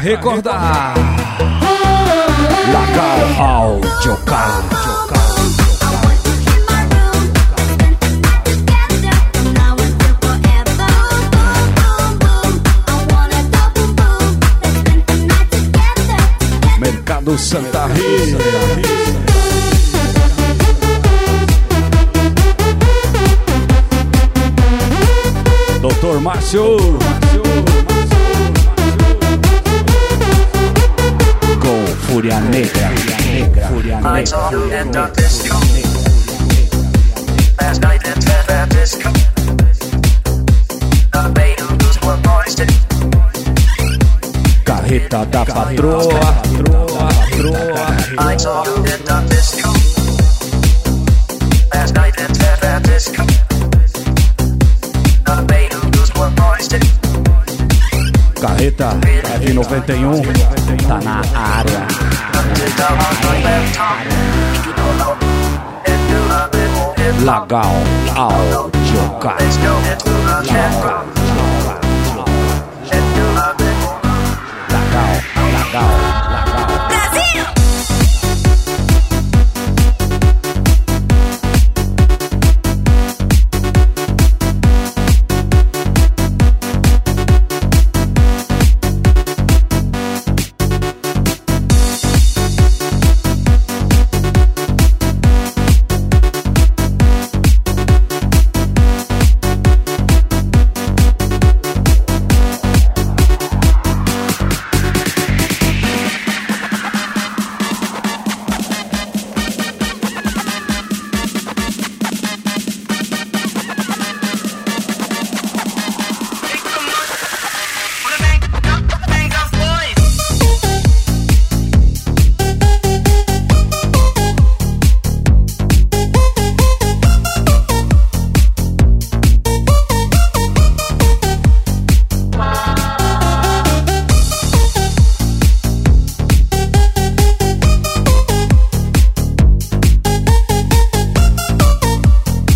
recordar. Lagal Audiocar. Mercado Santa Rita. Doutor Márcio. Com Fúria Negra. I saw you at the disco. Last night at that disco. The Beatles were boys. Carreta da patroa. I saw you at the disco. Last night at that disco. The Beatles were boys. Carreta F91 tá na área. Lagal Audiocar. Lagal. Brasil!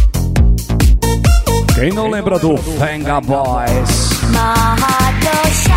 Quem não lembra do Venga Boys? My heart goes